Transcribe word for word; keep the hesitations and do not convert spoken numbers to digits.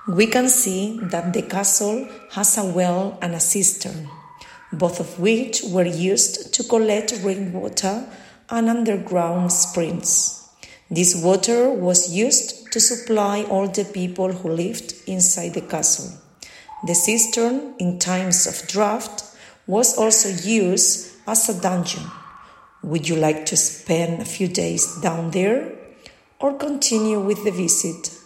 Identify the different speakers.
Speaker 1: We can see that the castle has a well and a cistern, both of which were used to collect rainwater and underground springs. This water was used to supply all the people who lived inside the castle. The cistern, in times of drought, was also used as a dungeon. Would you like to spend a few days down there or continue with the visit?